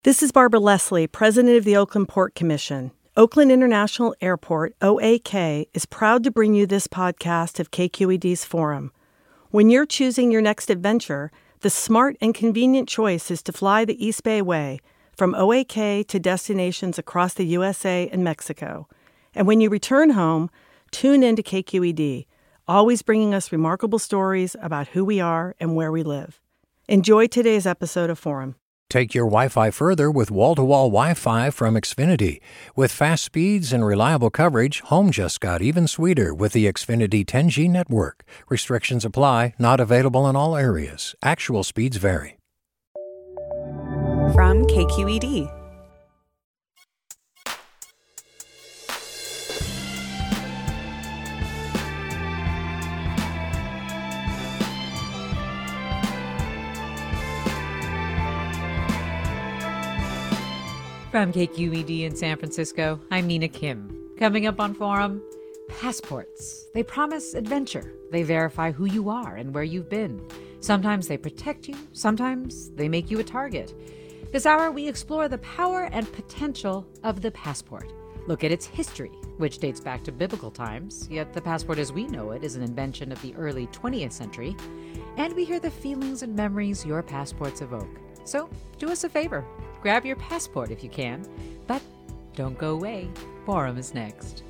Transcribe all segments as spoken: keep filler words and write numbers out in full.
This is Barbara Leslie, President of the Oakland Port Commission. Oakland International Airport, O A K, is proud to bring you this podcast of K Q E D's Forum. When you're choosing your next adventure, the smart and convenient choice is to fly the East Bay Way, from O A K to destinations across the U S A and Mexico. And when you return home, tune in to K Q E D, always bringing us remarkable stories about who we are and where we live. Enjoy today's episode of Forum. Take your Wi-Fi further with wall-to-wall Wi-Fi from Xfinity. With fast speeds and reliable coverage, home just got even sweeter with the Xfinity ten G network. Restrictions apply, not available in all areas. Actual speeds vary. From K Q E D. From K Q E D in San Francisco, I'm Mina Kim. Coming up on Forum, passports. They promise adventure. They verify who you are and where you've been. Sometimes they protect you. Sometimes they make you a target. This hour, we explore the power and potential of the passport. Look at its history, which dates back to biblical times, yet the passport as we know it is an invention of the early twentieth century. And we hear the feelings and memories your passports evoke. So do us a favor. Grab your passport if you can, but don't go away. Forum is next.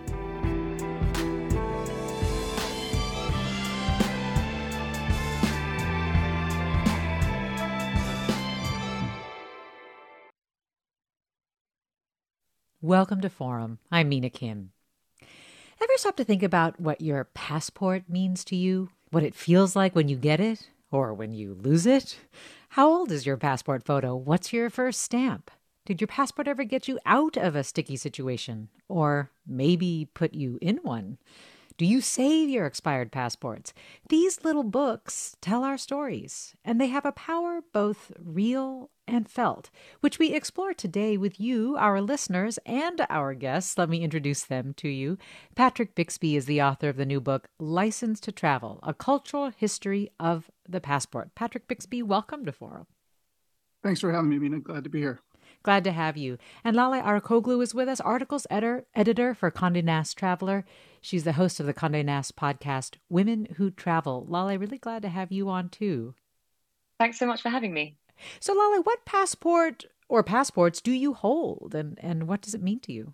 Welcome to Forum. I'm Mina Kim. Ever stop to think about what your passport means to you? What it feels like when you get it? Or when you lose it? How old is your passport photo? What's your first stamp? Did your passport ever get you out of a sticky situation? Or maybe put you in one? Do you save your expired passports? These little books tell our stories, and they have a power both real and felt, which we explore today with you, our listeners, and our guests. Let me introduce them to you. Patrick Bixby is the author of the new book, License to Travel, A Cultural History of the Passport. Patrick Bixby, welcome to Forum. Thanks for having me, Mina. Glad to be here. Glad to have you. And Lale Arikoglu is with us, articles editor, editor for Condé Nast Traveler. She's the host of the Condé Nast podcast, Women Who Travel. Lale, really glad to have you on too. Thanks so much for having me. So Lale, what passport or passports do you hold, and, and what does it mean to you?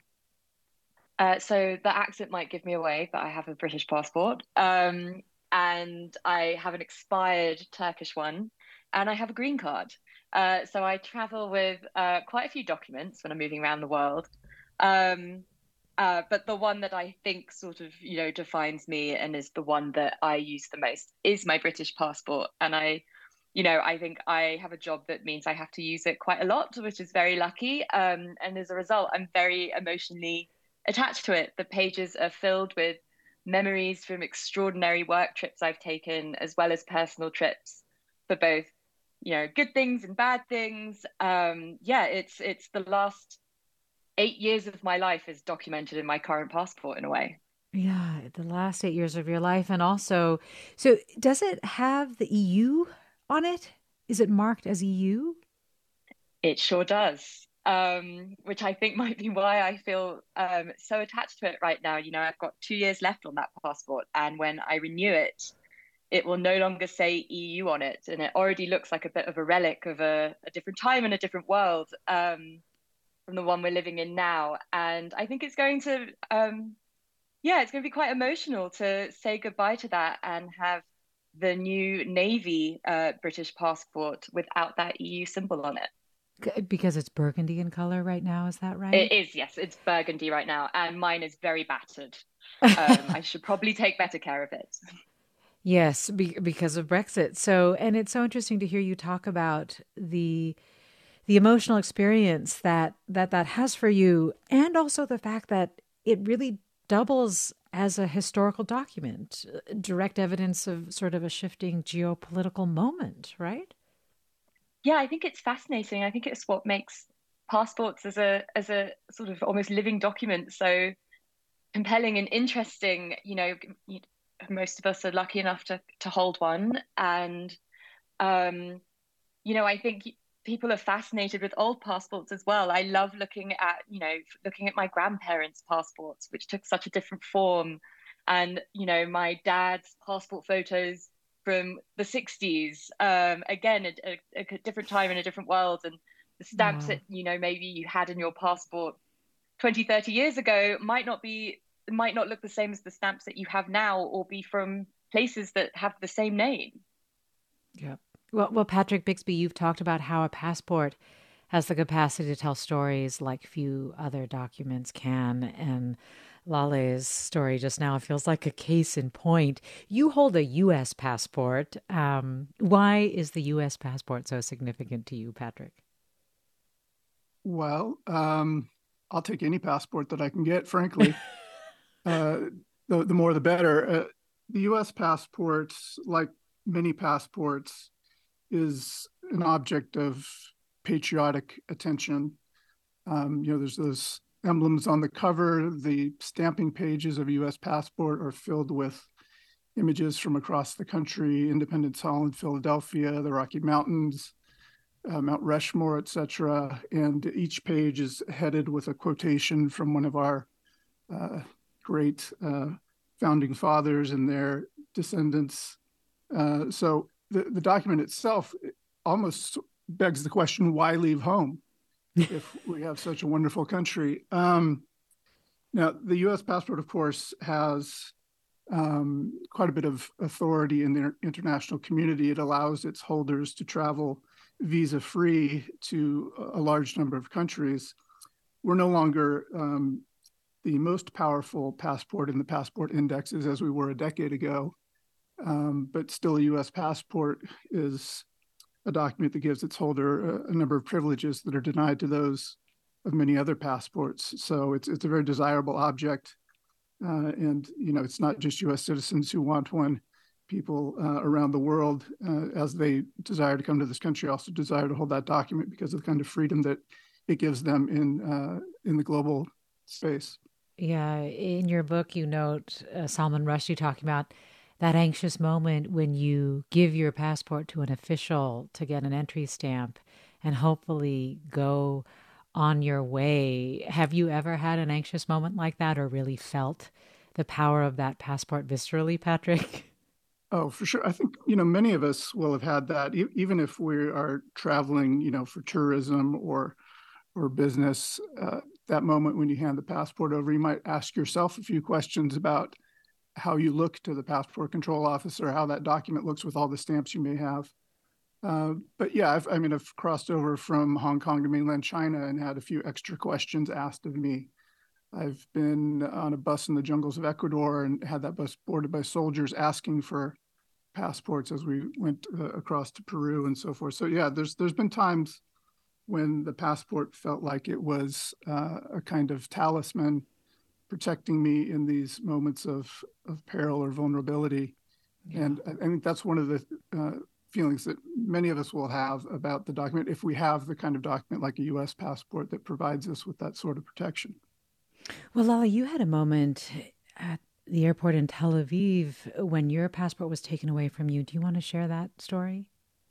Uh, so the accent might give me away, but I have a British passport. Um, and I have an expired Turkish one, and I have a green card. Uh, so I travel with uh, quite a few documents when I'm moving around the world. Um, uh, but the one that I think sort of, you know, defines me and is the one that I use the most is my British passport. And I, you know, I think I have a job that means I have to use it quite a lot, which is very lucky. Um, and as a result, I'm very emotionally attached to it. The pages are filled with memories from extraordinary work trips I've taken, as well as personal trips for both, you know, good things and bad things. Um, yeah, it's it's the last eight years of my life is documented in my current passport in a way. Yeah, the last eight years of your life. And also, so does it have the E U on it? Is it marked as E U? It sure does, um, which I think might be why I feel um, so attached to it right now. You know, I've got two years left on that passport, and when I renew it, it will no longer say E U on it. And it already looks like a bit of a relic of a, a different time and a different world um, from the one we're living in now. And I think it's going to, um, yeah, it's going to be quite emotional to say goodbye to that and have the new navy uh, British passport without that E U symbol on it. Because it's burgundy in color right now, is that right? It is, yes. It's burgundy right now. And mine is very battered. Um, I should probably take better care of it. Yes, be, because of Brexit. So, and it's so interesting to hear you talk about the the emotional experience that that that has for you, and also the fact that it really doubles as a historical document, direct evidence of sort of a shifting geopolitical moment, right? Yeah, I think it's fascinating. I think it's what makes passports as a as a sort of almost living document so compelling and interesting. You know, most of us are lucky enough to to hold one, and um, you know, I think people are fascinated with old passports as well. I love looking at, you know, looking at my grandparents' passports, which took such a different form. And, you know, my dad's passport photos from the sixties, um, again, a, a, a different time in a different world. And the stamps Yeah. that, you know, maybe you had in your passport twenty, thirty years ago might not be, might not look the same as the stamps that you have now, or be from places that have the same name. Yep. Well, well, Patrick Bixby, you've talked about how a passport has the capacity to tell stories like few other documents can. And Lale's story just now feels like a case in point. You hold a U S passport. Um, why is the U S passport so significant to you, Patrick? Well, um, I'll take any passport that I can get, frankly. uh, the, the more the better. Uh, the U S passport, like many passports, is an object of patriotic attention. Um, you know, there's those emblems on the cover. The stamping pages of a U S passport are filled with images from across the country: Independence Hall in Philadelphia, the Rocky Mountains, uh, Mount Rushmore, et cetera. And each page is headed with a quotation from one of our uh, great uh, founding fathers and their descendants. Uh, so the, the document itself almost begs the question, why leave home if we have such a wonderful country? Um, now, the U S passport, of course, has um, quite a bit of authority in the international community. It allows its holders to travel visa-free to a large number of countries. We're no longer um, the most powerful passport in the passport indexes as we were a decade ago. Um, but still, a U S passport is a document that gives its holder a, a number of privileges that are denied to those of many other passports. So it's it's a very desirable object. Uh, and, you know, it's not just U S citizens who want one. People uh, around the world, uh, as they desire to come to this country, also desire to hold that document because of the kind of freedom that it gives them in uh, in the global space. Yeah, in your book, you note uh, Salman Rushdie talking about that anxious moment when you give your passport to an official to get an entry stamp and hopefully go on your way. Have you ever had an anxious moment like that, or really felt the power of that passport viscerally, Patrick? Oh, for sure. I think, you know, many of us will have had that, e- even if we are traveling, you know, for tourism or or business. Uh, that moment when you hand the passport over, you might ask yourself a few questions about how you look to the passport control officer, how that document looks with all the stamps you may have. Uh, but yeah, I've, I mean, I've crossed over from Hong Kong to mainland China and had a few extra questions asked of me. I've been on a bus in the jungles of Ecuador and had that bus boarded by soldiers asking for passports as we went uh, across to Peru and so forth. So yeah, there's there's been times when the passport felt like it was uh, a kind of talisman protecting me in these moments of, of peril or vulnerability. Yeah. And I, I think that's one of the uh, feelings that many of us will have about the document if we have the kind of document like a U S passport that provides us with that sort of protection. Well, Lale, you had a moment at the airport in Tel Aviv when your passport was taken away from you. Do you want to share that story?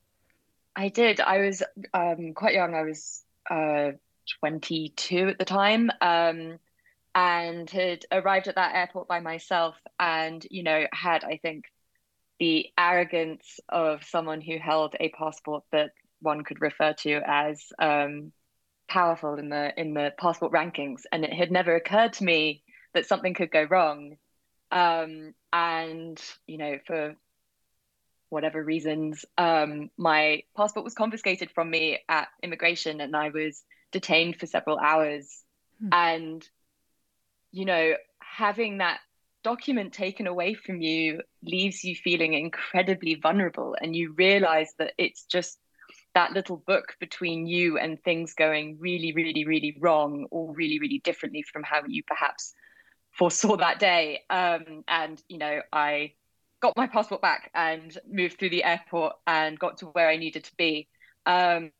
I did. I was um, quite young. I was uh, twenty-two at the time, um, and had arrived at that airport by myself, and, you know, had, I think, the arrogance of someone who held a passport that one could refer to as um, powerful in the in the passport rankings, and it had never occurred to me that something could go wrong. Um, and, you know, for whatever reasons, um, my passport was confiscated from me at immigration, and I was detained for several hours. Hmm. And, you know, having that document taken away from you leaves you feeling incredibly vulnerable, and you realize that it's just that little book between you and things going really, really, really wrong, or really, really differently from how you perhaps foresaw that day. Um, and, you know, I got my passport back and moved through the airport and got to where I needed to be. Um,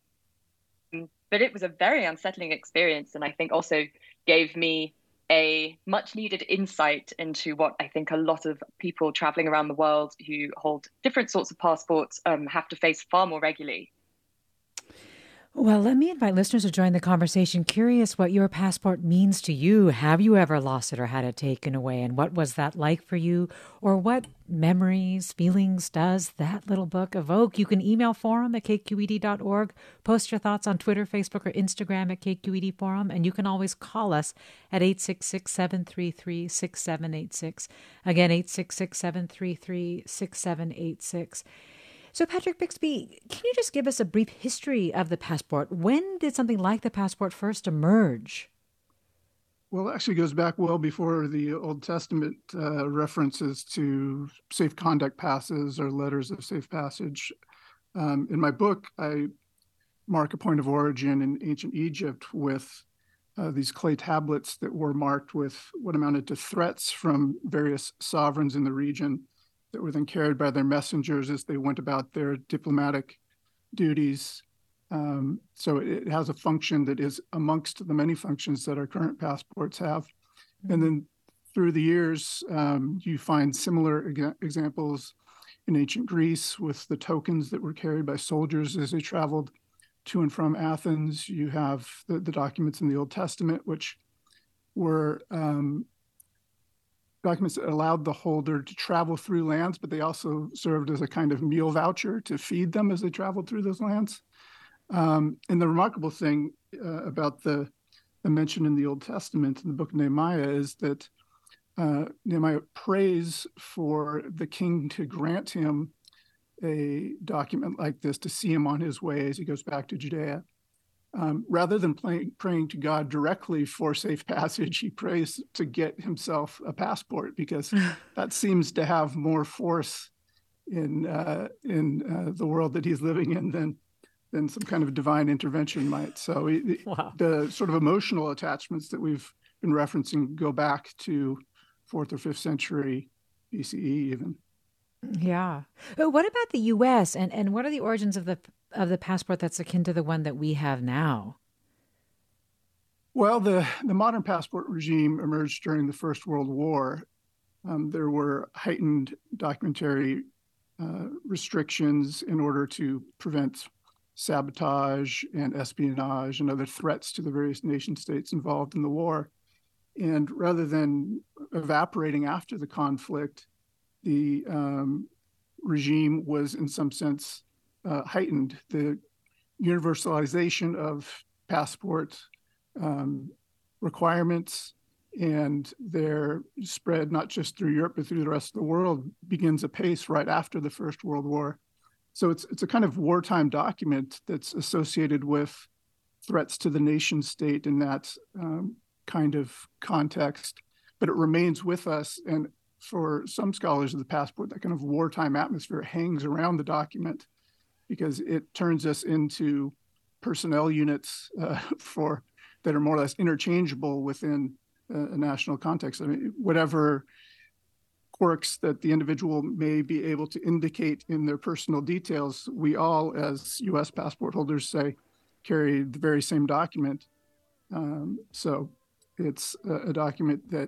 but it was a very unsettling experience, and I think also gave me a much needed insight into what I think a lot of people traveling around the world who hold different sorts of passports um, have to face far more regularly. Well, let me invite listeners to join the conversation. Curious what your passport means to you. Have you ever lost it or had it taken away? And what was that like for you? Or what memories, feelings does that little book evoke? You can email forum at k q e d dot org, post your thoughts on Twitter, Facebook, or Instagram at K Q E D Forum, and you can always call us at eight six six, seven three three, six seven eight six. Again, eight six six, seven three three, six seven eight six. So, Patrick Bixby, can you just give us a brief history of the passport? When did something like the passport first emerge? Well, it actually goes back well before the Old Testament uh, references to safe conduct passes or letters of safe passage. Um, in my book, I mark a point of origin in ancient Egypt with uh, these clay tablets that were marked with what amounted to threats from various sovereigns in the region that were then carried by their messengers as they went about their diplomatic duties. Um, so it, it has a function that is amongst the many functions that our current passports have. Mm-hmm. And then through the years, um, you find similar eg- examples in ancient Greece with the tokens that were carried by soldiers as they traveled to and from Athens. You have the, the documents in the Old Testament, which were um, documents that allowed the holder to travel through lands, but they also served as a kind of meal voucher to feed them as they traveled through those lands. Um, and the remarkable thing uh, about the, the mention in the Old Testament in the book of Nehemiah is that uh, Nehemiah prays for the king to grant him a document like this to see him on his way as he goes back to Judea. Um, rather than play, praying to God directly for safe passage, he prays to get himself a passport because that seems to have more force in uh, in uh, the world that he's living in than than some kind of divine intervention might. So he, wow. the sort of emotional attachments that we've been referencing go back to fourth or fifth century B C E even. Yeah. What about the U S and, and what are the origins of the of the passport that's akin to the one that we have now? Well, the, the modern passport regime emerged during the First World War. Um, there were heightened documentary uh, restrictions in order to prevent sabotage and espionage and other threats to the various nation states involved in the war. And rather than evaporating after the conflict, the um, regime was in some sense uh, heightened. The universalization of passport um, requirements and their spread not just through Europe but through the rest of the world begins apace right after the First World War. So it's it's a kind of wartime document that's associated with threats to the nation state in that um, kind of context, but it remains with us. And for some scholars of the passport, that kind of wartime atmosphere hangs around the document because it turns us into personnel units uh, for that are more or less interchangeable within a, a national context. I mean, whatever quirks that the individual may be able to indicate in their personal details, we all, as U S passport holders, say, carry the very same document. Um, so it's a, a document that,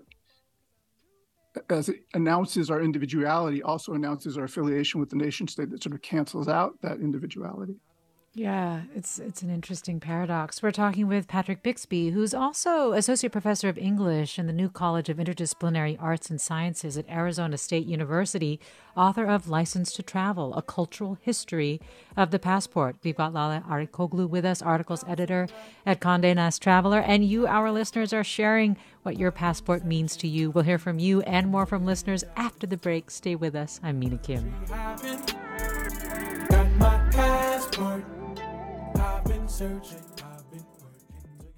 as it announces our individuality, also announces our affiliation with the nation state that sort of cancels out that individuality. Yeah, it's it's an interesting paradox. We're talking with Patrick Bixby, who's also Associate Professor of English in the New College of Interdisciplinary Arts and Sciences at Arizona State University, author of License to Travel, A Cultural History of the Passport. We've got Lale Arikoglu with us, articles editor at Condé Nast Traveler, and you, our listeners, are sharing what your passport means to you. We'll hear from you and more from listeners after the break. Stay with us. I'm Mina Kim. Got my passport. I've been searching, I've been working again.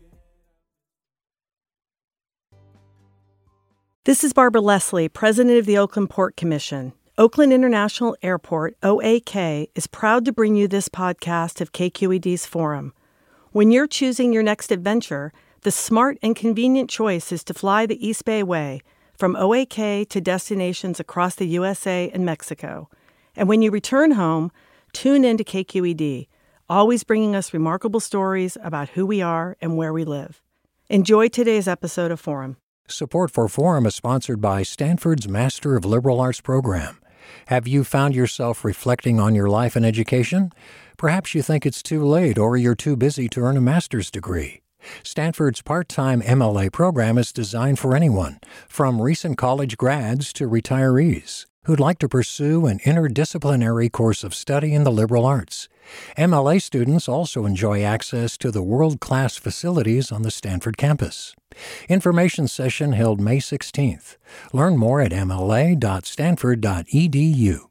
This is Barbara Leslie, President of the Oakland Port Commission. Oakland International Airport, O A K, is proud to bring you this podcast of K Q E D's Forum. When you're choosing your next adventure, the smart and convenient choice is to fly the East Bay Way from O A K to destinations across the U S A and Mexico. And when you return home, tune in to K Q E D, always bringing us remarkable stories about who we are and where we live. Enjoy today's episode of Forum. Support for Forum is sponsored by Stanford's Master of Liberal Arts program. Have you found yourself reflecting on your life and education? Perhaps you think it's too late or you're too busy to earn a master's degree. Stanford's part-time M L A program is designed for anyone, from recent college grads to retirees, who'd like to pursue an interdisciplinary course of study in the liberal arts. M L A students also enjoy access to the world-class facilities on the Stanford campus. Information session held May sixteenth. Learn more at m l a dot stanford dot e d u.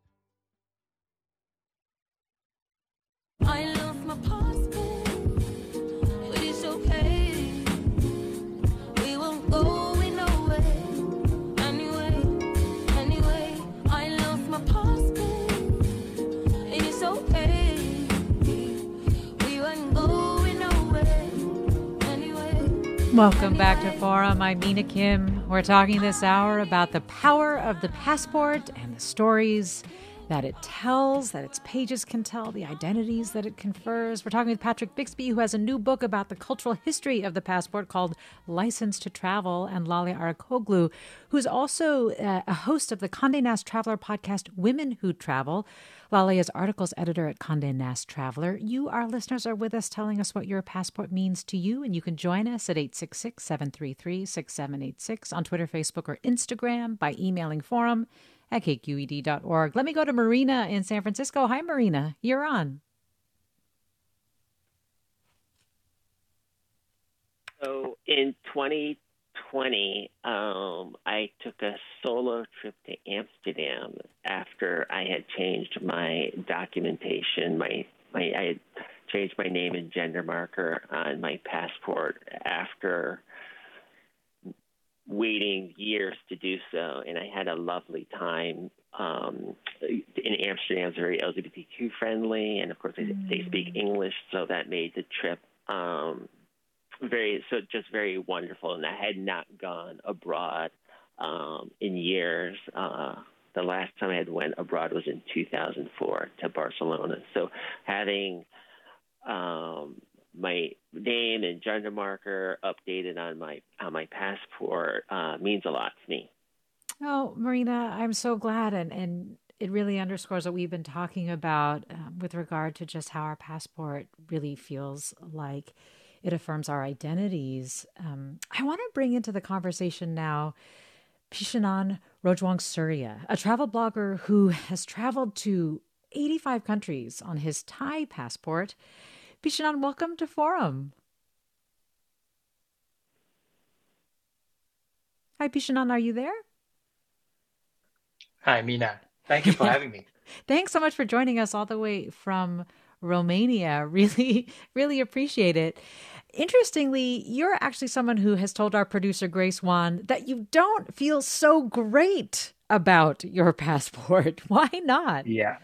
I lost my passport, but it's okay. We won't go nowhere. Anyway, anyway, I lost my passport, and it's okay. We won't go nowhere. Anyway. Welcome back to Forum. I'm Mina Kim. We're talking this hour about the power of the passport and the stories that it tells, that its pages can tell, the identities that it confers. We're talking with Patrick Bixby, who has a new book about the cultural history of the passport called License to Travel, and Laleh Arikoglu, who's also uh, a host of the Condé Nast Traveler podcast, Women Who Travel. Laleh is articles editor at Condé Nast Traveler. You, our listeners, are with us telling us what your passport means to you, and you can join us at eight six six, seven three three, six seven eight six on Twitter, Facebook, or Instagram by emailing forum at k q e d dot org. Let me go to Marina in San Francisco. Hi, Marina. You're on. So in twenty twenty, um, I took a solo trip to Amsterdam after I had changed my documentation. My, my I had changed my name and gender marker on my passport after waiting years to do so, and I had a lovely time. Um, in Amsterdam, it's very L G B T Q friendly, and of course they, mm. they speak English, so that made the trip um, very, so just very wonderful. And I had not gone abroad um, in years. Uh, the last time I had went abroad was in two thousand four to Barcelona. So having um, my name and gender marker updated on my on my passport uh, means a lot to me. Oh, Marina, I'm so glad, and and it really underscores what we've been talking about uh, with regard to just how our passport really feels like it affirms our identities. Um, I want to bring into the conversation now Pishanan Rojwang-Surya, a travel blogger who has traveled to eighty-five countries on his Thai passport. Pishanan, welcome to Forum. Hi, Pishanan, are you there? Hi, Mina. Thank you for having me. Thanks so much for joining us all the way from Romania. Really, really appreciate it. Interestingly, you're actually someone who has told our producer, Grace Wan, that you don't feel so great about your passport. Why not? Yeah.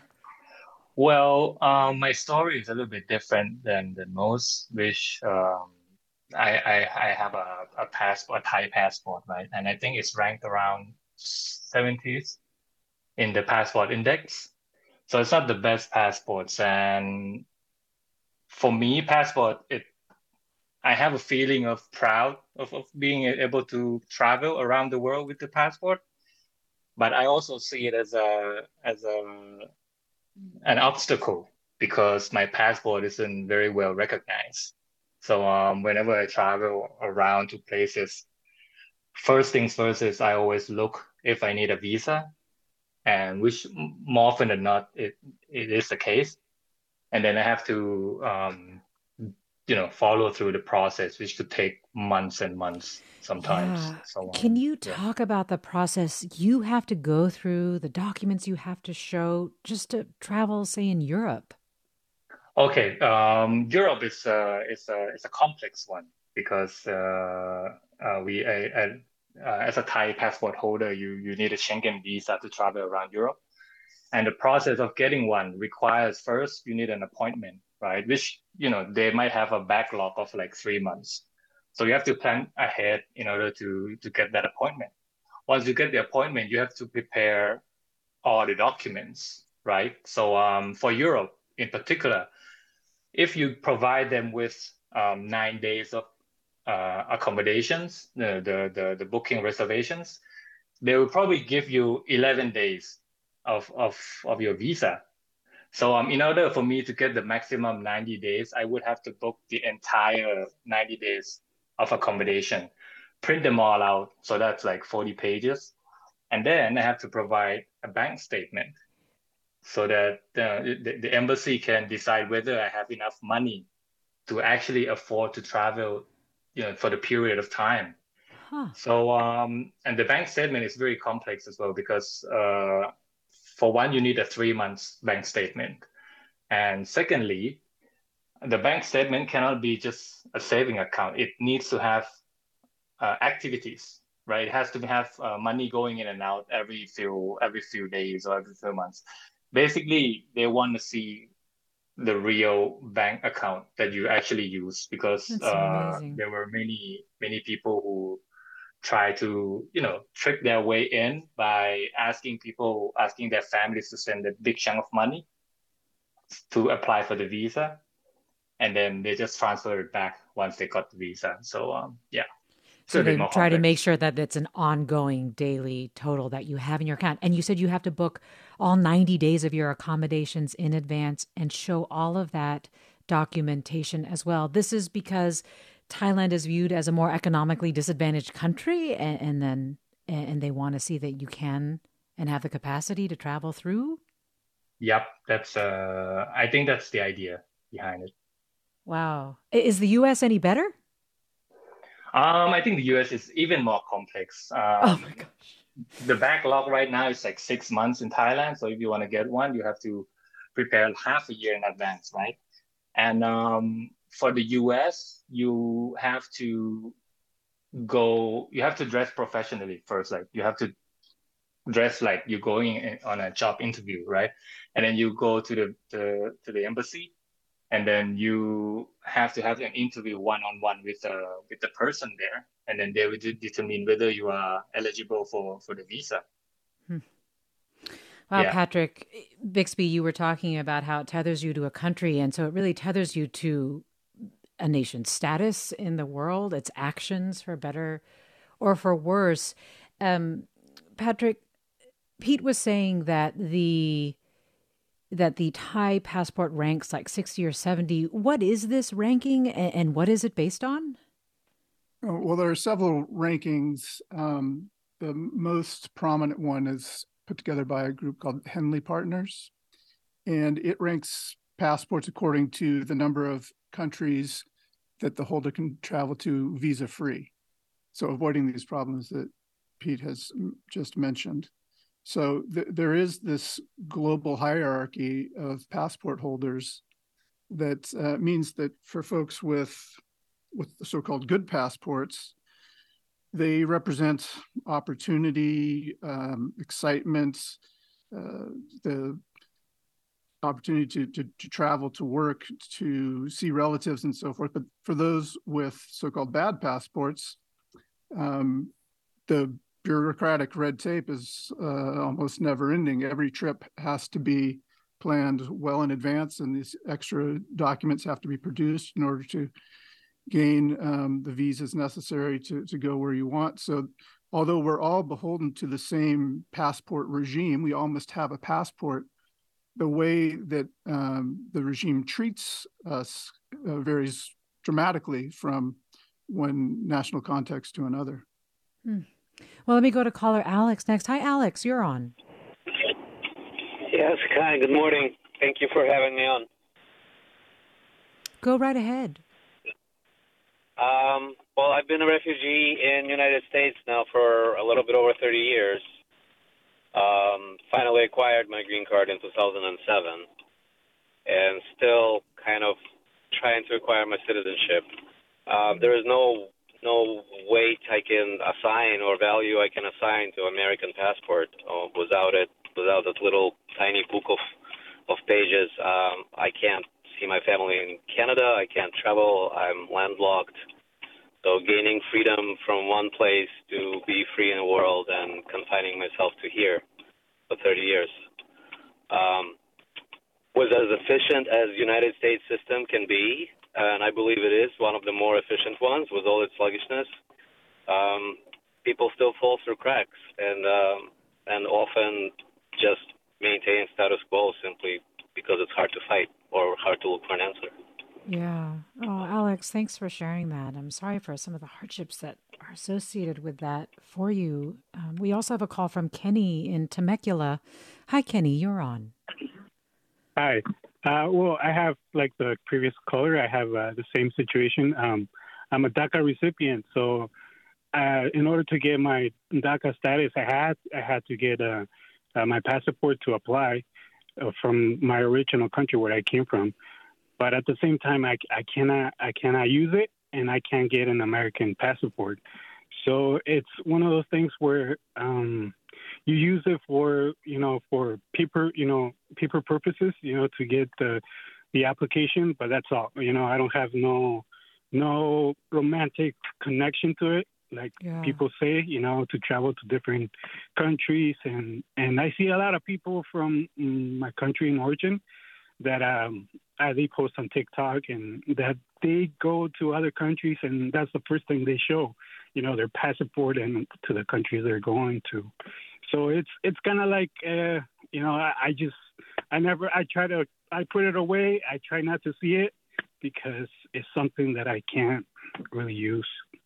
Well, um, my story is a little bit different than, than most, which um, I, I I have a, a passport, a Thai passport, right? And I think it's ranked around seventieth in the passport index. So it's not the best passports. And for me, passport, it I have a feeling of proud of, of being able to travel around the world with the passport. But I also see it as a as a an obstacle because my passport isn't very well recognized. So um, whenever I travel around to places, first things first is I always look if I need a visa, and which more often than not, it, it is the case. And then I have to, um, you know, follow through the process, which could take months and months sometimes. Yeah. So, um, Can you yeah. talk about the process you have to go through, the documents you have to show just to travel, say, in Europe? Okay, um, Europe is uh, is a is a complex one because uh, uh, we uh, uh, as a Thai passport holder, you you need a Schengen visa to travel around Europe, and the process of getting one requires first you need an appointment, right? Which you know they might have a backlog of like three months, so you have to plan ahead in order to to get that appointment. Once you get the appointment, you have to prepare all the documents, right? So um, for Europe in particular, if you provide them with um, nine days of uh, accommodations, the, the the the booking reservations, they will probably give you eleven days of, of, of your visa. So um, in order for me to get the maximum ninety days, I would have to book the entire ninety days of accommodation, print them all out. So that's like forty pages. And then I have to provide a bank statement so that the, the, the embassy can decide whether I have enough money to actually afford to travel, you know, for the period of time. Huh. So, um, and the bank statement is very complex as well because uh, for one, you need a three months bank statement. And secondly, the bank statement cannot be just a saving account. It needs to have uh, activities, right? It has to have uh, money going in and out every few every few days or every few months. Basically, they want to see the real bank account that you actually use because That's uh, amazing. there were many many people who try to, you know, trick their way in by asking people, asking their families to send a big chunk of money to apply for the visa, and then they just transfer it back once they got the visa. So um, yeah, it's So a bit they more try to complex. make sure that it's an ongoing daily total that you have in your account. And you said you have to book all ninety days of your accommodations in advance and show all of that documentation as well. This is because Thailand is viewed as a more economically disadvantaged country, and, and then and they want to see that you can and have the capacity to travel through. Yep, that's uh, I think that's the idea behind it. Wow. I- Is the U S any better? Um, I think the U S is even more complex. Oh Um, my gosh. the backlog right now is like six months in Thailand. So if you want to get one, you have to prepare half a year in advance, right? And um, for the U S, you have to go, you have to dress professionally first. Like you have to dress like you're going in, on a job interview, right? And then you go to the, the to the embassy, and then you have to have an interview one on one with the with the person there, and then they will de- determine whether you are eligible for for the visa. Wow, Yeah. Patrick, Bixby, you were talking about how it tethers you to a country, and so it really tethers you to a nation's status in the world, its actions for better or for worse. Um, Patrick, Pete was saying that the that the Thai passport ranks like sixty or seventy. What is this ranking, and, and what is it based on? Oh, well, there are several rankings. Um, the most prominent one is put together by a group called Henley Partners, and it ranks passports according to the number of countries that the holder can travel to visa-free. So avoiding these problems that Pete has just mentioned. So th- there is this global hierarchy of passport holders that uh, means that for folks with with the so-called good passports, they represent opportunity, um, excitement, uh, the opportunity to, to, to travel, to work, to see relatives and so forth. But for those with so-called bad passports, um, the bureaucratic red tape is uh, almost never ending. Every trip has to be planned well in advance, and these extra documents have to be produced in order to gain um, the visas necessary to, to go where you want. So although we're all beholden to the same passport regime, we all must have a passport. The way that um, the regime treats us uh, varies dramatically from one national context to another. Hmm. Well, let me go to caller Alex next. Hi, Alex, you're on. Yes, hi, good morning. Thank you for having me on. Go right ahead. Um, well, I've been a refugee in the United States now for a little bit over thirty years. Um, finally acquired my green card in two thousand seven and still kind of trying to acquire my citizenship. Uh, there is no no weight I can assign or value I can assign to American passport uh, without it, without that little tiny book of, of pages. Um, I can't see my family in Canada. I can't travel. I'm landlocked. So gaining freedom from one place to be free in the world and confining myself to here for thirty years um, was as efficient as the United States system can be, and I believe it is one of the more efficient ones with all its sluggishness. Um, people still fall through cracks and um, and often just maintain status quo simply because it's hard to fight or hard to look for an answer. Yeah. Oh, Alex, thanks for sharing that. I'm sorry for some of the hardships that are associated with that for you. Um, we also have a call from Kenny in Temecula. Hi, Kenny, you're on. Hi. Uh, well, I have, like the previous caller, I have uh, the same situation. Um, I'm a DACA recipient, so uh, in order to get my DACA status, I had I had to get uh, uh, my passport to apply uh, from my original country where I came from. But at the same time, I, I cannot I cannot use it, and I can't get an American passport. So it's one of those things where um, you use it for you know for paper you know paper purposes, you know, to get the the application. But that's all. You know, I don't have no no romantic connection to it, like Yeah. people say. You know, to travel to different countries, and and I see a lot of people from mm, my country in origin that um, uh, they post on TikTok and that they go to other countries and that's the first thing they show, you know, their passport and to the countries they're going to. So it's it's kind of like, uh, you know, I, I just, I never, I try to, I put it away. I try not to see it because it's something that I can't really use.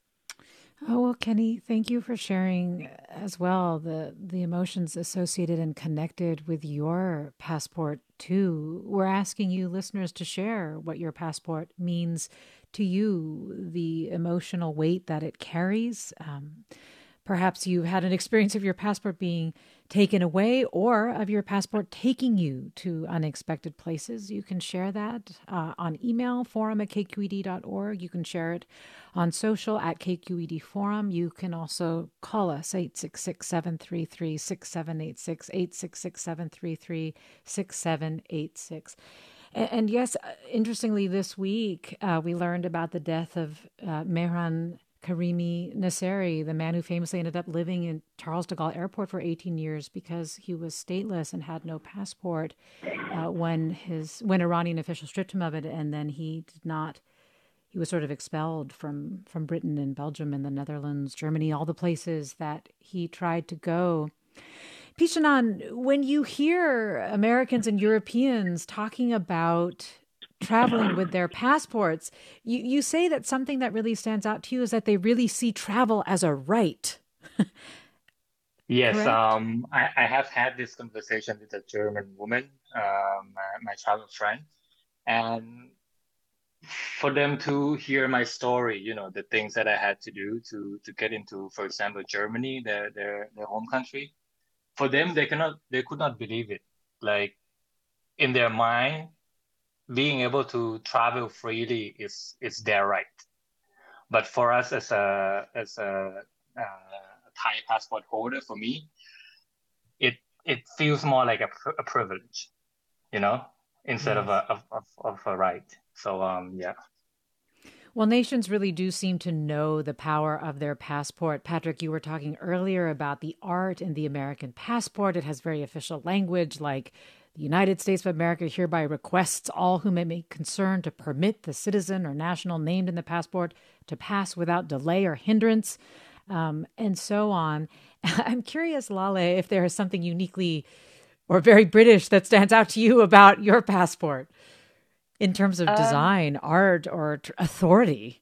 Oh, well, Kenny, thank you for sharing as well the the emotions associated and connected with your passport too. We're asking you listeners to share what your passport means to you, the emotional weight that it carries. Um, perhaps you had an experience of your passport being taken away or of your passport taking you to unexpected places. You can share that uh, on email, forum at k q e d dot org. You can share it on social at K Q E D Forum. You can also call us, eight six six, seven three three, six seven eight six, eight six six, seven three three, six seven eight six. And, and yes, uh, interestingly, this week uh, we learned about the death of uh, Mehran Karimi Nasseri, the man who famously ended up living in Charles de Gaulle Airport for eighteen years because he was stateless and had no passport uh, when his when Iranian officials stripped him of it, and then he did not. He was sort of expelled from from Britain and Belgium and the Netherlands, Germany, all the places that he tried to go. Pishanan, when you hear Americans and Europeans talking about traveling with their passports, you, you say that something that really stands out to you is that they really see travel as a right. Yes, Correct? um, I, I have had this conversation with a German woman, um, my, my travel friend, and for them to hear my story, you know, the things that I had to do to to get into, for example, Germany, their their their home country, for them they cannot they could not believe it. Like in their mind, being able to travel freely is is their right. But for us as a as a, uh, Thai passport holder, for me, it it feels more like a, a privilege, you know, instead of Yes. a of, of, of a right. So um yeah. Well, nations really do seem to know the power of their passport. Patrick, you were talking earlier about the art in the American passport. It has very official language like the United States of America hereby requests all whom it may concern to permit the citizen or national named in the passport to pass without delay or hindrance, um, and so on. I'm curious, Lale, if there is something uniquely or very British that stands out to you about your passport in terms of Um, design, art, or tr- authority.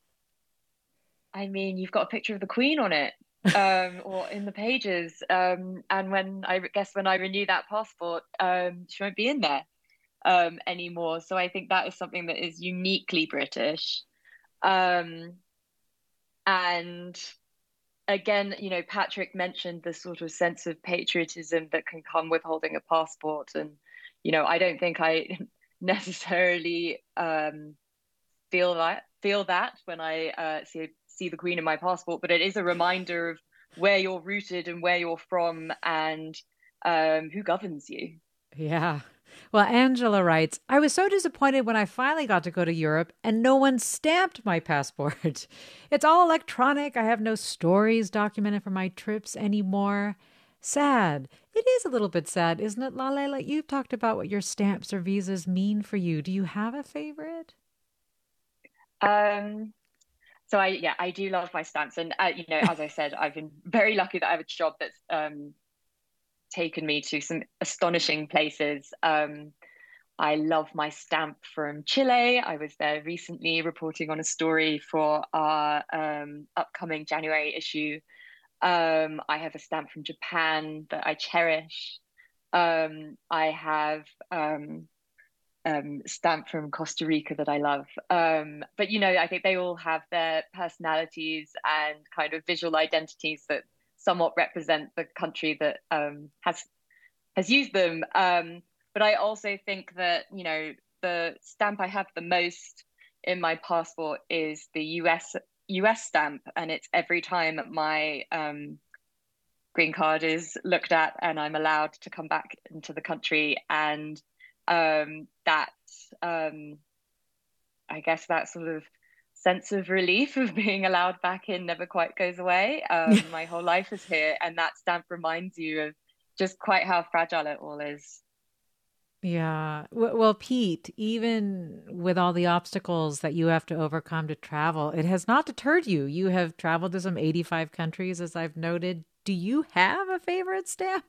I mean, you've got a picture of the Queen on it, um, or in the pages. Um, and when I guess when I renew that passport, um, she won't be in there um, anymore. So I think that is something that is uniquely British. Um, and again, you know, Patrick mentioned the sort of sense of patriotism that can come with holding a passport. And, you know, I don't think I necessarily um, feel that feel that when I uh, see see the Queen in my passport, but it is a reminder of where you're rooted and where you're from and um, who governs you. Yeah. Well, Angela writes, I was so disappointed when I finally got to go to Europe and no one stamped my passport. It's all electronic. I have no stories documented from my trips anymore. Sad. It is a little bit sad, isn't it, Lale? Like you've talked about what your stamps or visas mean for you. Do you have a favorite? Um, so I yeah I do love my stamps, and uh, you know, as I said, I've been very lucky that I have a job that's um, taken me to some astonishing places. Um, I love my stamp from Chile. I was there recently reporting on a story for our um, upcoming January issue. Um, I have a stamp from Japan that I cherish. Um, I have um, um, stamp from Costa Rica that I love. Um, but, you know, I think they all have their personalities and kind of visual identities that somewhat represent the country that um, has has used them. Um, but I also think that, you know, the stamp I have the most in my passport is the U S U S stamp, and it's every time my um, green card is looked at and I'm allowed to come back into the country, and um, that um, I guess that sort of sense of relief of being allowed back in never quite goes away. Um, my whole life is here, and that stamp reminds you of just quite how fragile it all is. Yeah. W- Well, Pete, even with all the obstacles that you have to overcome to travel, it has not deterred you. You have traveled to some eighty-five countries, as I've noted. Do you have a favorite stamp?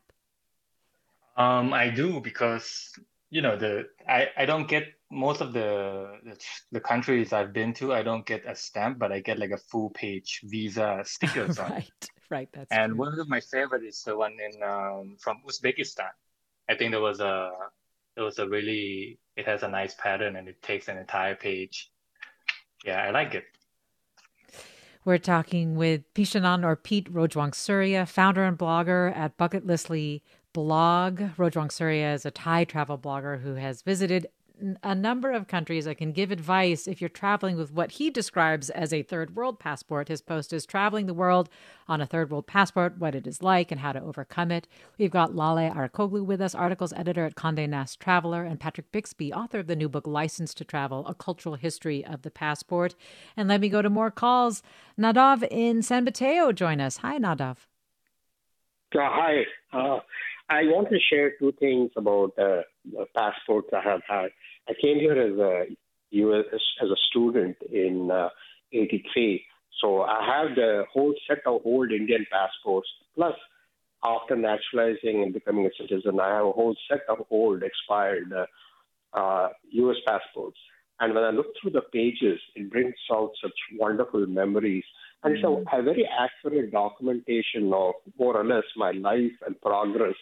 Um, I do because you know the I, I don't get most of the, the the countries I've been to. I don't get a stamp, but I get like a full page visa stickers on it. Right, right. That's And true. one of my favorite is the one in um, from Uzbekistan. I think there was a it was a really it has a nice pattern and it takes an entire page. Yeah, I like it. We're talking with Pishanan or Pete Rojwang Surya, founder and blogger at Bucket Listly blog. Rojwang Surya is a Thai travel blogger who has visited n- a number of countries that can give advice if you're traveling with what he describes as a third world passport. His post is Traveling the World on a Third World Passport, what it is like and how to overcome it. We've got Lale Arakoglu with us, articles editor at Condé Nast Traveler, and Patrick Bixby, author of the new book License to Travel, A Cultural History of the Passport. And let me go to more calls. Nadav in San Mateo join us. Hi, Nadav. Uh, hi. Uh, I want to share two things about uh, the passports I have had. I came here as a U S as a student in uh, eighty-three, so I have the whole set of old Indian passports. Plus, after naturalizing and becoming a citizen, I have a whole set of old expired uh, uh, U S passports. And when I look through the pages, it brings out such wonderful memories. And it's a, a very accurate documentation of more or less my life and progress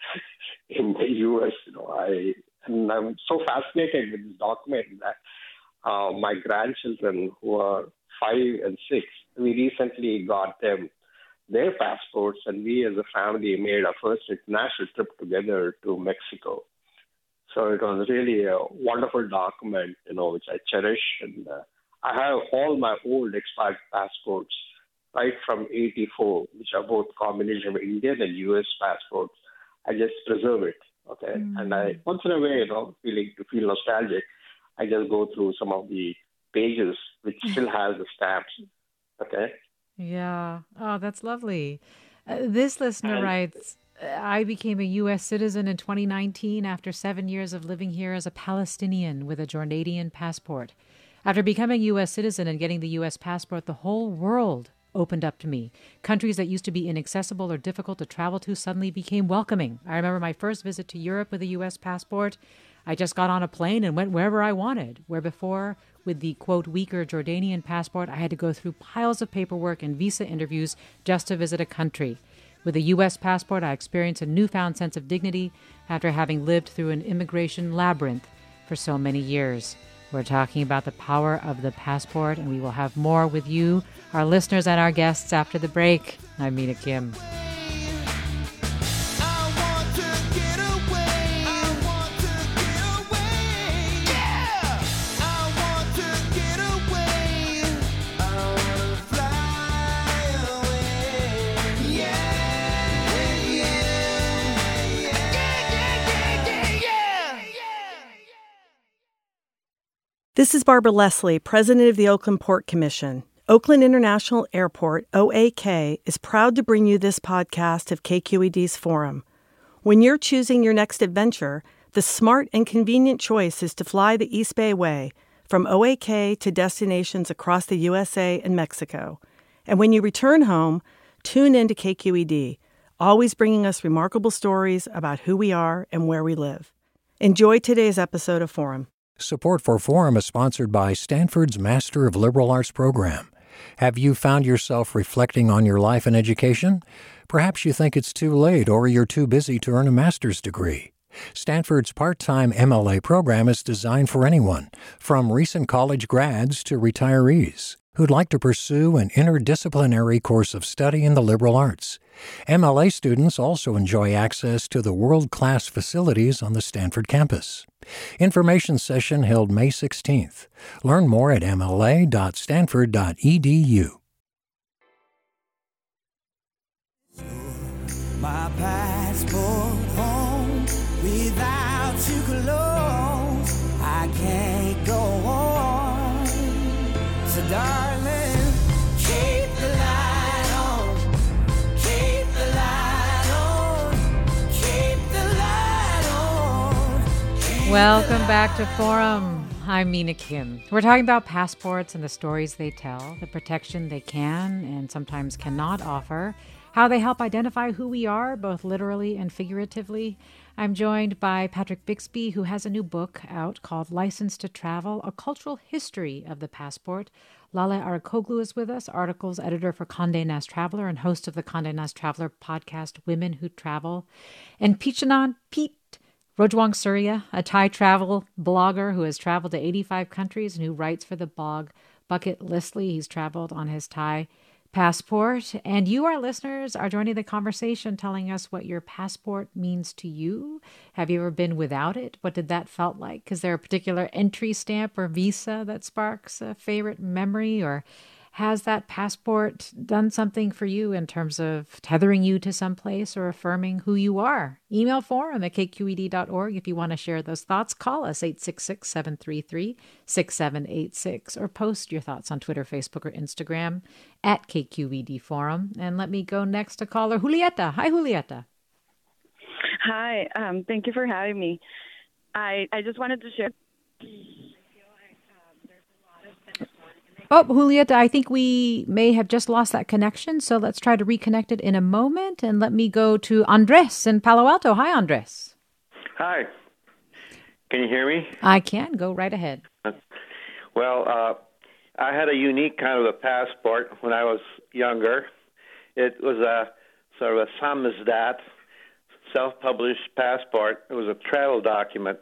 in the U S. You know, I and I'm so fascinated with this document that uh, my grandchildren, who are five and six, we recently got them their passports, and we as a family made our first international trip together to Mexico. So it was really a wonderful document, you know, which I cherish. And uh, I have all my old expired passports, right from eighty-four, which are both combination of Indian and U S passports. I just preserve it, okay? Mm. And I, once in a way, you know, feeling to feel nostalgic, I just go through some of the pages which still has the stamps, okay? Yeah. Oh, that's lovely. Uh, this listener And- writes, I became a U S citizen in twenty nineteen after seven years of living here as a Palestinian with a Jordanian passport. After becoming a U S citizen and getting the U S passport, the whole world opened up to me. Countries that used to be inaccessible or difficult to travel to suddenly became welcoming. I remember my first visit to Europe with a U S passport. I just got on a plane and went wherever I wanted, where before, with the, quote, weaker Jordanian passport, I had to go through piles of paperwork and visa interviews just to visit a country. With a U S passport, I experienced a newfound sense of dignity after having lived through an immigration labyrinth for so many years. We're talking about the power of the passport, and we will have more with you, our listeners, and our guests after the break. I'm Mina Kim. This is Barbara Leslie, President of the Oakland Port Commission. Oakland International Airport, O A K, is proud to bring you this podcast of K Q E D's Forum. When you're choosing your next adventure, the smart and convenient choice is to fly the East Bay Way from O A K to destinations across the U S A and Mexico. And when you return home, tune in to K Q E D, always bringing us remarkable stories about who we are and where we live. Enjoy today's episode of Forum. Support for Forum is sponsored by Stanford's Master of Liberal Arts program. Have you found yourself reflecting on your life and education? Perhaps you think it's too late or you're too busy to earn a master's degree. Stanford's part-time M L A program is designed for anyone, from recent college grads to retirees, who'd like to pursue an interdisciplinary course of study in the liberal arts. M L A students also enjoy access to the world-class facilities on the Stanford campus. Information session held May sixteenth. Learn more at m l a dot stanford dot e d u. My passport home, without you close, I can't go on. So darling, keep the light on, keep the light on, keep the light on. Keep Welcome back to Forum. I'm Mina Kim. We're talking about passports and the stories they tell, the protection they can and sometimes cannot offer, how they help identify who we are, both literally and figuratively. I'm joined by Patrick Bixby, who has a new book out called License to Travel, A Cultural History of the Passport. Lale Arikoglu is with us, articles editor for Condé Nast Traveler and host of the Condé Nast Traveler podcast, Women Who Travel. And Pichanan Pete Rojwang Surya, a Thai travel blogger who has traveled to eighty-five countries and who writes for the blog Bucket Listly. He's traveled on his Thai passport. And you, our listeners, are joining the conversation, telling us what your passport means to you. Have you ever been without it? What did that felt like? Is there a particular entry stamp or visa that sparks a favorite memory? Or has that passport done something for you in terms of tethering you to some place or affirming who you are? Email forum at k q e d dot org if you want to share those thoughts. Call us eight six six, seven three three, six seven eight six or post your thoughts on Twitter, Facebook, or Instagram at K Q E D Forum. And let me go next to caller Julieta. Hi, Julieta. Hi. Um, thank you for having me. I, I just wanted to share. Oh, Julieta, I think we may have just lost that connection, so let's try to reconnect it in a moment. And let me go to Andres in Palo Alto. Hi, Andres. Hi. Can you hear me? I can. Go right ahead. Well, uh, I had a unique kind of a passport when I was younger. It was a sort of a samizdat, self-published passport. It was a travel document.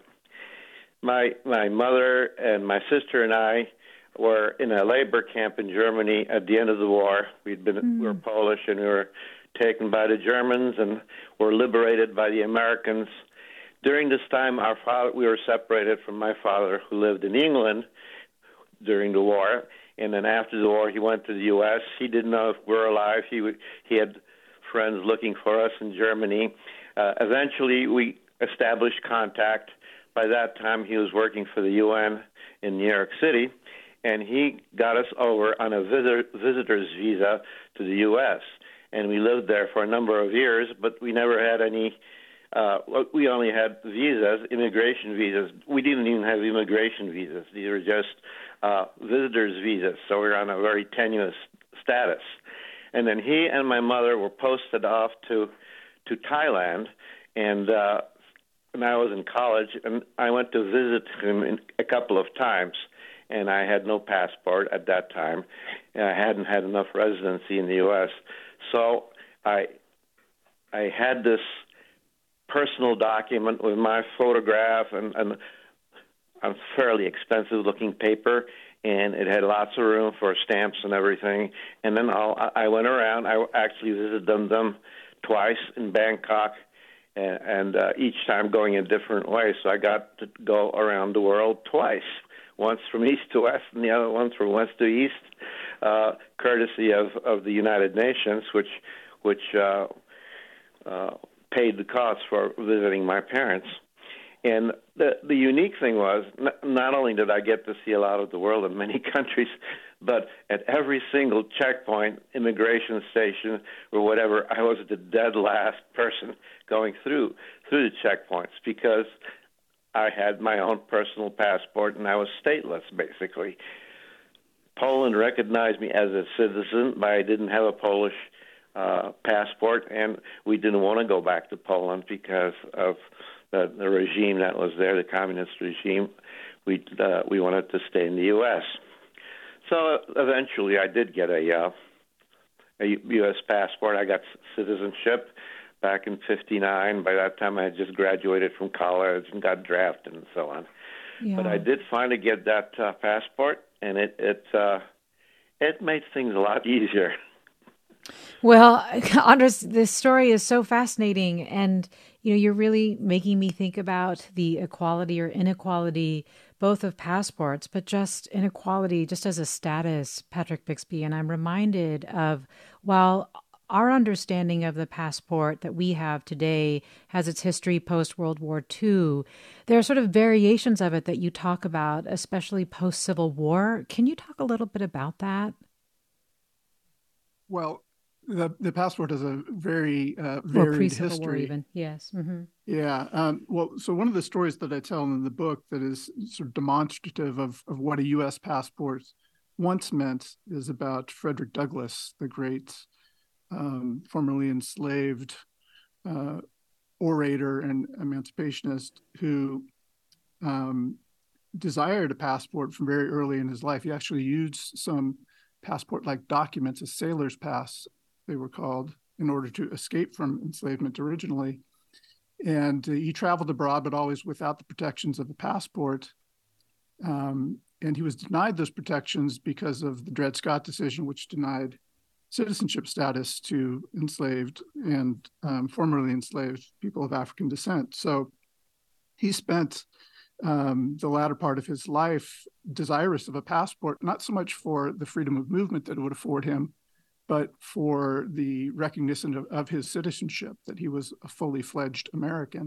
My my mother and my sister and I were in a labor camp in Germany at the end of the war. We'd been mm. we were Polish and we were taken by the Germans and were liberated by the Americans. During this time, our father we were separated from my father, who lived in England during the war. And then after the war, he went to the U S. He didn't know if we were alive. He would, he had friends looking for us in Germany. Uh, eventually, we established contact. By that time, he was working for the U N in New York City. And he got us over on a visitor, visitor's visa to the U S And we lived there for a number of years, but we never had any, uh, we only had visas, immigration visas. We didn't even have immigration visas. These were just uh, visitor's visas, so we were on a very tenuous status. And then he and my mother were posted off to, to Thailand, and, uh, and I was in college, and I went to visit him in, a couple of times. And I had no passport at that time. I hadn't had enough residency in the U S So I I had this personal document with my photograph and, and a fairly expensive-looking paper, and it had lots of room for stamps and everything. And then I'll, I went around. I actually visited them, them twice in Bangkok, and, and uh, each time going a different way. So I got to go around the world twice. Once from east to west and the other one from west to east, uh, courtesy of, of the United Nations, which which uh, uh, paid the cost for visiting my parents. And the the unique thing was, n- not only did I get to see a lot of the world in many countries, but at every single checkpoint, immigration station, or whatever, I was the dead last person going through through the checkpoints because I had my own personal passport, and I was stateless, basically. Poland recognized me as a citizen, but I didn't have a Polish uh, passport, and we didn't want to go back to Poland because of the, the regime that was there, the communist regime. We uh, we wanted to stay in the U S. So eventually, I did get a uh, a U S passport. I got citizenship back in fifty-nine. By that time, I had just graduated from college and got drafted and so on. Yeah. But I did finally get that uh, passport, and it it uh, it made things a lot easier. Well, Andres, this story is so fascinating, and you know, you're really making me think about the equality or inequality, both of passports, but just inequality, just as a status, Patrick Bixby. And I'm reminded of, while our understanding of the passport that we have today has its history post World War Two, there are sort of variations of it that you talk about, especially post Civil War. Can you talk a little bit about that? Well, the the passport has a very uh, Or varied pre-Civil War history. even, yes. Mm-hmm. Yeah. Um, well, so one of the stories that I tell in the book that is sort of demonstrative of, of what a U S passport once meant is about Frederick Douglass, the great um, formerly enslaved uh, orator and emancipationist who um, desired a passport from very early in his life. He actually used some passport-like documents, a sailor's pass, they were called, in order to escape from enslavement originally. And uh, he traveled abroad, but always without the protections of a passport. Um, and he was denied those protections because of the Dred Scott decision, which denied citizenship status to enslaved and um, formerly enslaved people of African descent. So he spent um, the latter part of his life desirous of a passport, not so much for the freedom of movement that it would afford him, but for the recognition of, of his citizenship, that he was a fully fledged American.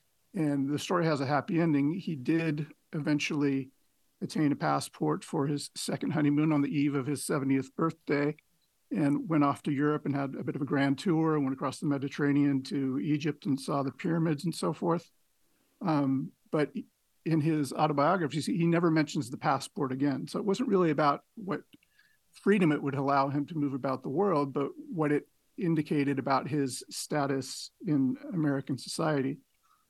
And the story has a happy ending. He did eventually attain a passport for his second honeymoon on the eve of his seventieth birthday, and went off to Europe and had a bit of a grand tour and went across the Mediterranean to Egypt and saw the pyramids and so forth. Um, but in his autobiography, he never mentions the passport again. So it wasn't really about what freedom it would allow him to move about the world, but what it indicated about his status in American society.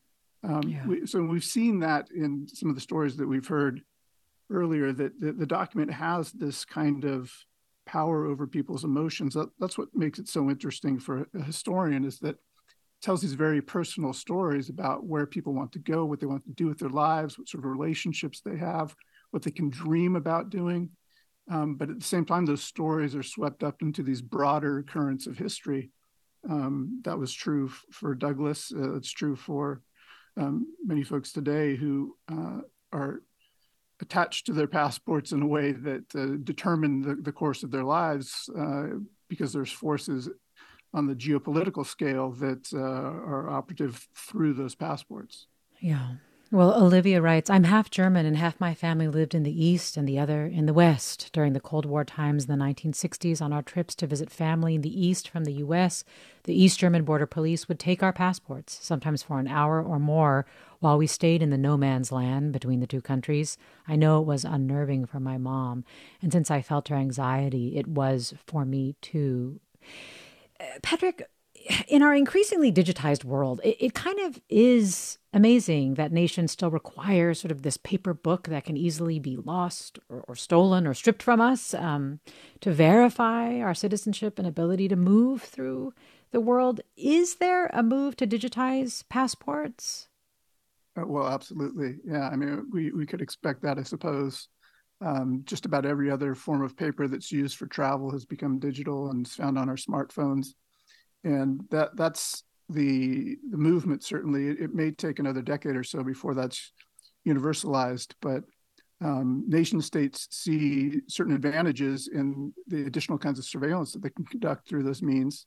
Um, Yeah. we, so we've seen that in some of the stories that we've heard earlier, that the, the document has this kind of power over people's emotions. That, that's what makes it so interesting for a historian, is that it tells these very personal stories about where people want to go, what they want to do with their lives, what sort of relationships they have, what they can dream about doing. Um, but at the same time, those stories are swept up into these broader currents of history. Um, that was true f- for Douglass. Uh, it's true for um, many folks today who uh, are attached to their passports in a way that uh, determine the, the course of their lives, uh, because there's forces on the geopolitical scale that uh, are operative through those passports. Yeah. Well, Olivia writes, I'm half German and half my family lived in the East and the other in the West. During the Cold War times in the nineteen sixties, on our trips to visit family in the East from the U S, the East German Border Police would take our passports, sometimes for an hour or more, while we stayed in the no man's land between the two countries. I know it was unnerving for my mom, and since I felt her anxiety, it was for me too. Uh, Patrick, in our increasingly digitized world, it, it kind of is amazing that nations still require sort of this paper book that can easily be lost or, or stolen or stripped from us um, to verify our citizenship and ability to move through the world. Is there a move to digitize passports? Uh, well, absolutely. Yeah. I mean, we, we could expect that, I suppose. Um, just about every other form of paper that's used for travel has become digital and is found on our smartphones. And that that's the the movement. Certainly, it, it may take another decade or so before that's universalized, but um, nation states see certain advantages in the additional kinds of surveillance that they can conduct through those means.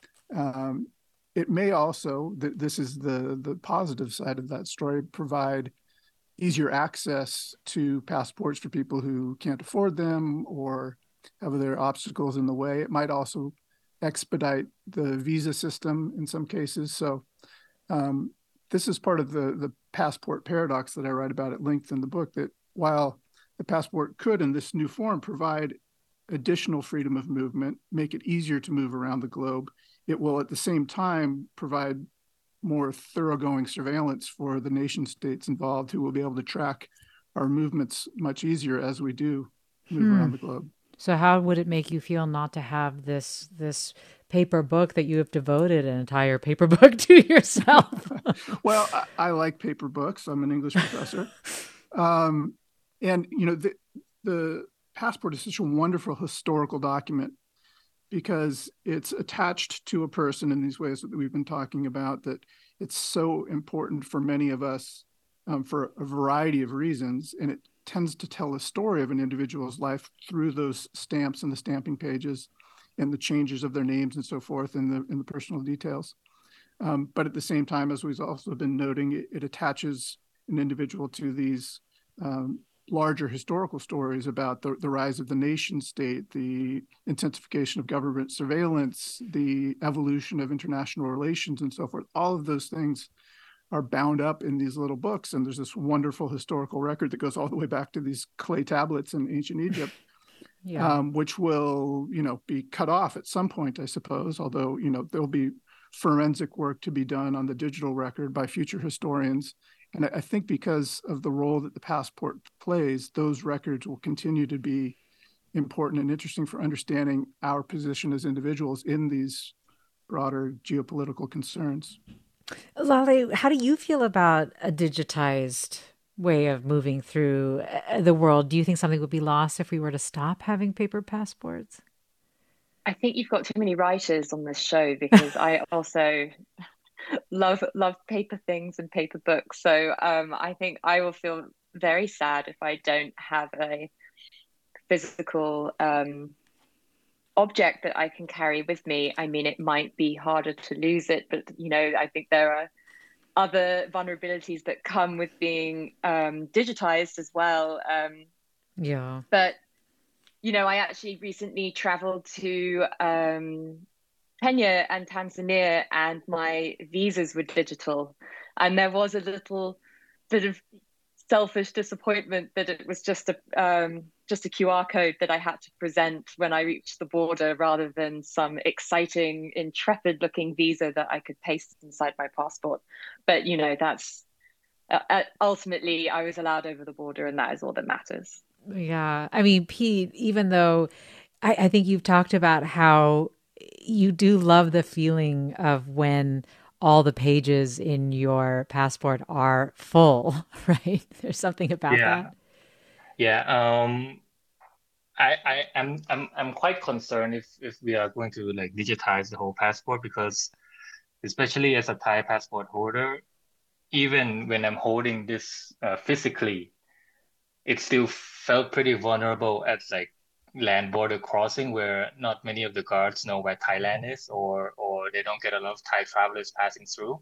Um, it may also, th- this is the the positive side of that story, provide easier access to passports for people who can't afford them or have other obstacles in the way. It might also expedite the visa system in some cases. So um, this is part of the, the passport paradox that I write about at length in the book, that while the passport could, in this new form, provide additional freedom of movement, make it easier to move around the globe. It will at the same time provide more thoroughgoing surveillance for the nation states involved, who will be able to track our movements much easier as we do move Hmm. around the globe. So how would it make you feel not to have this this paper book that you have devoted an entire paper book to yourself? Well, I, I like paper books. I'm an English professor. Um, and, you know, the, the passport is such a wonderful historical document because it's attached to a person in these ways that we've been talking about, that it's so important for many of us um, for a variety of reasons. And it tends to tell a story of an individual's life through those stamps and the stamping pages and the changes of their names and so forth in the in the personal details. Um, but at the same time, as we've also been noting, it, it attaches an individual to these um, larger historical stories about the, the rise of the nation state, the intensification of government surveillance, the evolution of international relations and so forth. All of those things are bound up in these little books. And there's this wonderful historical record that goes all the way back to these clay tablets in ancient Egypt, Yeah. um, which will, you know, be cut off at some point, I suppose, although, you know, there'll be forensic work to be done on the digital record by future historians. And I think because of the role that the passport plays, those records will continue to be important and interesting for understanding our position as individuals in these broader geopolitical concerns. Lale, how do you feel about a digitized way of moving through uh, the world? Do you think something would be lost if we were to stop having paper passports? I think you've got too many writers on this show, because I also love love paper things and paper books. So um, I think I will feel very sad if I don't have a physical um, object that I can carry with me. I mean, it might be harder to lose it, but you know, I think there are other vulnerabilities that come with being um, digitized as well. Um, Yeah. but you know, I actually recently traveled to um, Kenya and Tanzania, and my visas were digital, and there was a little bit of selfish disappointment that it was just a um, just a Q R code that I had to present when I reached the border, rather than some exciting, intrepid-looking visa that I could paste inside my passport. But you know, that's uh, ultimately I was allowed over the border, and that is all that matters. Yeah. I mean, Pete, even though I, I think you've talked about how you do love the feeling of when all the pages in your passport are full, right? There's something about Yeah. that. Yeah. Um, I, I am I'm I'm quite concerned if if we are going to like digitize the whole passport, because especially as a Thai passport holder, even when I'm holding this uh, physically, it still felt pretty vulnerable at like land border crossing, where not many of the guards know where Thailand is, or or they don't get a lot of Thai travelers passing through.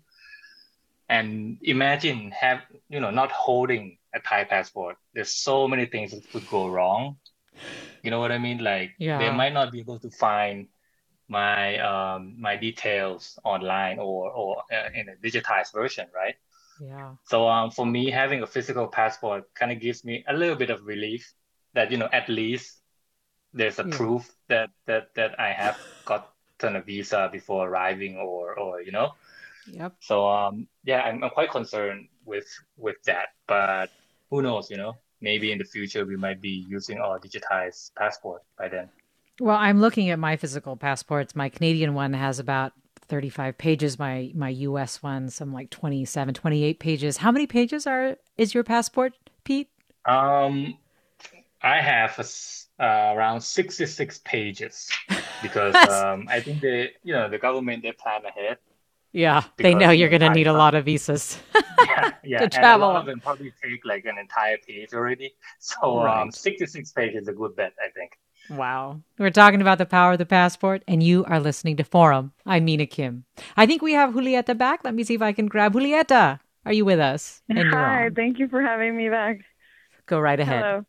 And imagine have you know not holding a Thai passport. There's so many things that could go wrong. You know what I mean? Like they Yeah. might not be able to find my um my details online or or uh, in a digitized version, right? Yeah. So um, for me, having a physical passport kind of gives me a little bit of relief that, you know, at least there's a Yeah. proof that that that I have gotten a visa before arriving, or or you know. Yep. So um, yeah, I'm, I'm quite concerned with with that. But who knows, you know? Maybe in the future we might be using our digitized passport by then. Well, I'm looking at my physical passports. My Canadian one has about thirty-five pages. My my U S one, some like twenty-seven, twenty-eight pages. How many pages are is your passport, Pete? Um, I have a s uh, around sixty-six pages because That's- um, I think the you know the government, they plan ahead. Yeah, they Because, know you you're know, going to Thai need a tra- lot of visas Yeah, yeah, to and a travel. lot of them probably take like an entire page already. So um, Right. sixty-six pages is a good bet, I think. Wow. We're talking about the power of the passport, and you are listening to Forum. I'm Mina Kim. I think we have Julieta back. Let me see if I can grab Julieta. Are you with us? And you're Hi, on. thank you for having me back. Go right ahead. Hello.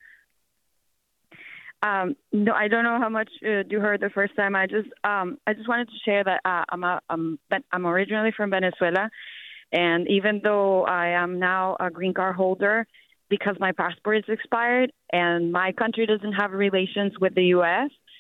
Um, no, I don't know how much uh, you heard the first time. I just, um, I just wanted to share that uh, I'm, a, I'm, I'm originally from Venezuela, and even though I am now a green card holder, because my passport is expired and my country doesn't have relations with the U S,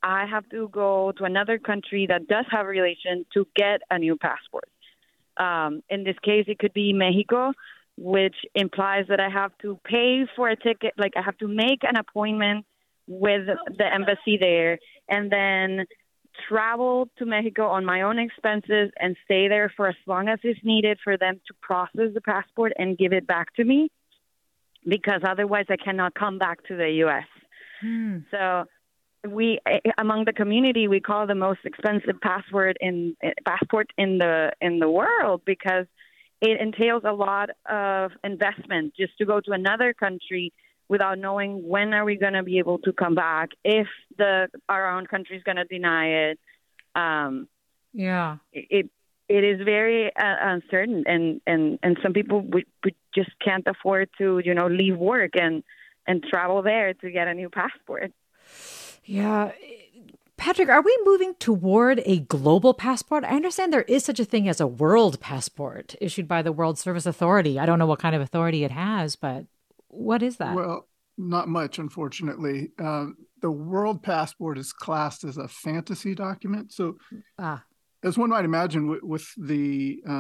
I have to go to another country that does have a relation to get a new passport. Um, in this case, it could be Mexico, which implies that I have to pay for a ticket. Like I have to make an appointment with the embassy there and then travel to Mexico on my own expenses and stay there for as long as is needed for them to process the passport and give it back to me, because otherwise I cannot come back to the U S. Hmm. So we, among the community, we call the most expensive passport in passport in the in the world, because it entails a lot of investment just to go to another country without knowing when are we going to be able to come back, if the our own country is going to deny it. Um, yeah, it it is very uh, uncertain, and, and, and some people we, we just can't afford to, you know, leave work and and travel there to get a new passport. Yeah. Patrick, are we moving toward a global passport? I understand there is such a thing as a world passport issued by the World Service Authority. I don't know what kind of authority it has, but what is that? Well, not much, unfortunately. Uh, the world passport is classed as a fantasy document. So, ah. as one might imagine, with, with the... Uh,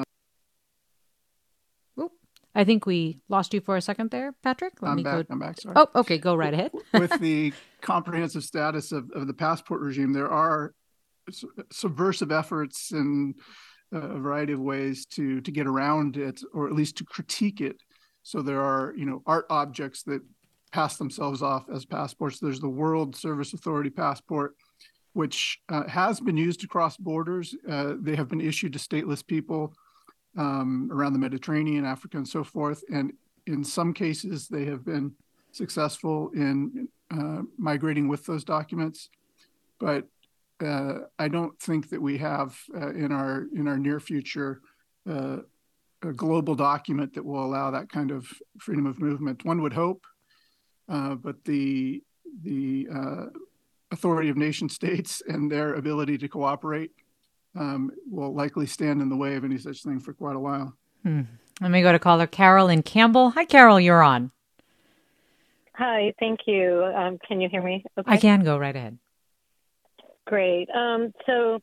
I think we lost you for a second there, Patrick. Let I'm me back, go... I'm back, sorry. Oh, okay, go right ahead. With the comprehensive status of, of the passport regime, there are subversive efforts in a variety of ways to, to get around it, or at least to critique it. So there are, you know, art objects that pass themselves off as passports. There's the World Service Authority passport, which uh, has been used to cross borders. Uh, they have been issued to stateless people um, around the Mediterranean, Africa, and so forth. And in some cases, they have been successful in uh, migrating with those documents. But uh, I don't think that we have uh, in our in our near future uh, a global document that will allow that kind of freedom of movement. One would hope, uh, but the the uh, authority of nation states and their ability to cooperate um, will likely stand in the way of any such thing for quite a while. Hmm. Let me go to caller Carol in Campbell. Hi, Carol, you're on. Hi, thank you. Um, can you hear me? Okay. I can go right ahead. Great. Um, so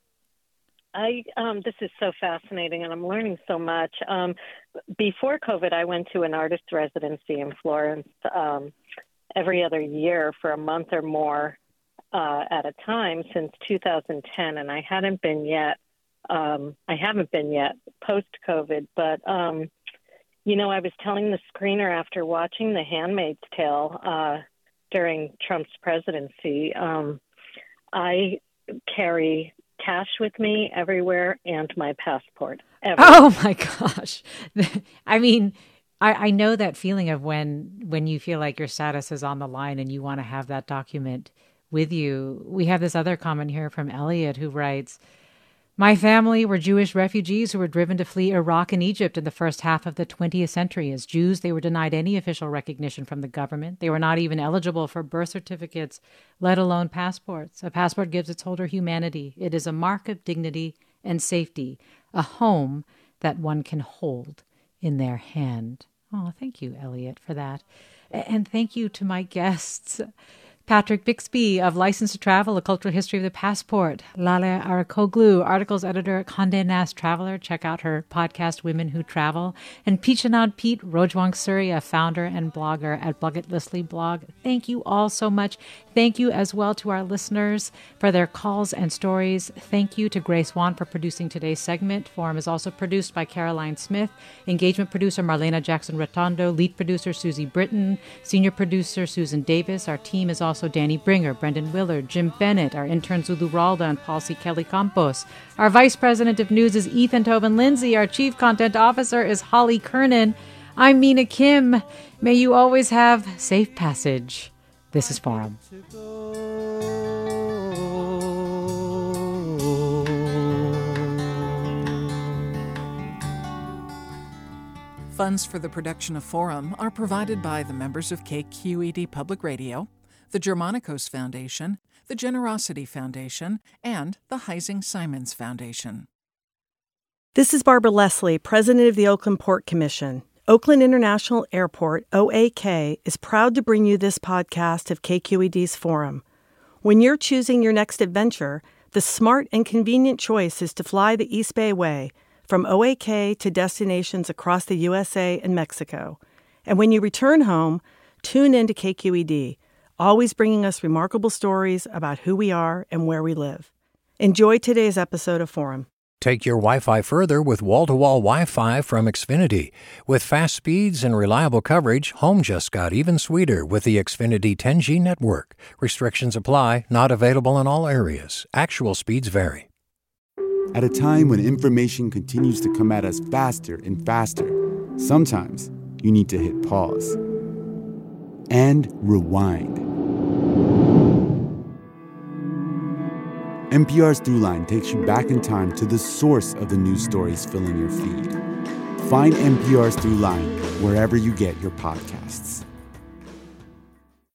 I um, this is so fascinating, and I'm learning so much. Um, before COVID, I went to an artist residency in Florence um, every other year for a month or more uh, at a time since two thousand ten, and I hadn't been yet. Um, I haven't been yet post-COVID, but um, you know, I was telling the screener after watching The Handmaid's Tale uh, during Trump's presidency, um, I carry cash with me everywhere and my passport. Everywhere. Oh my gosh. I mean, I, I know that feeling of when when you feel like your status is on the line and you want to have that document with you. We have this other comment here from Elliot who writes, my family were Jewish refugees who were driven to flee Iraq and Egypt in the first half of the twentieth century. As Jews, they were denied any official recognition from the government. They were not even eligible for birth certificates, let alone passports. A passport gives its holder humanity. It is a mark of dignity and safety, a home that one can hold in their hand. Oh, thank you, Elliot, for that. And thank you to my guests. Patrick Bixby of License to Travel, A Cultural History of the Passport. Lale Arakoglu, Articles Editor at Condé Nast Traveler. Check out her podcast, Women Who Travel. And Pichanad Pete Rojwang Surya, founder and blogger at Bucket Listly blog. Thank you all so much. Thank you as well to our listeners for their calls and stories. Thank you to Grace Wan for producing today's segment. Forum is also produced by Caroline Smith. Engagement producer Marlena Jackson-Rotondo. Lead producer Susie Britton. Senior producer Susan Davis. Our team is also Also Danny Bringer, Brendan Willard, Jim Bennett, our intern Zulu Ralda and Paul C. Kelly Campos. Our Vice President of News is Ethan Tobin Lindsay. Our Chief Content Officer is Holly Kernan. I'm Mina Kim. May you always have safe passage. This is Forum. Funds for the production of Forum are provided by the members of K Q E D Public Radio, the Germanicos Foundation, the Generosity Foundation, and the Heising Simons Foundation. This is Barbara Leslie, President of the Oakland Port Commission. Oakland International Airport, O A K, is proud to bring you this podcast of K Q E D's Forum. When you're choosing your next adventure, the smart and convenient choice is to fly the East Bay Way from O A K to destinations across the U S A and Mexico. And when you return home, tune in to K Q E D, always bringing us remarkable stories about who we are and where we live. Enjoy today's episode of Forum. Take your Wi-Fi further with wall-to-wall Wi-Fi from Xfinity. With fast speeds and reliable coverage, home just got even sweeter with the Xfinity ten G network. Restrictions apply, not available in all areas. Actual speeds vary. At a time when information continues to come at us faster and faster, sometimes you need to hit pause and rewind. N P R's Throughline takes you back in time to the source of the news stories filling your feed. Find N P R's Throughline wherever you get your podcasts.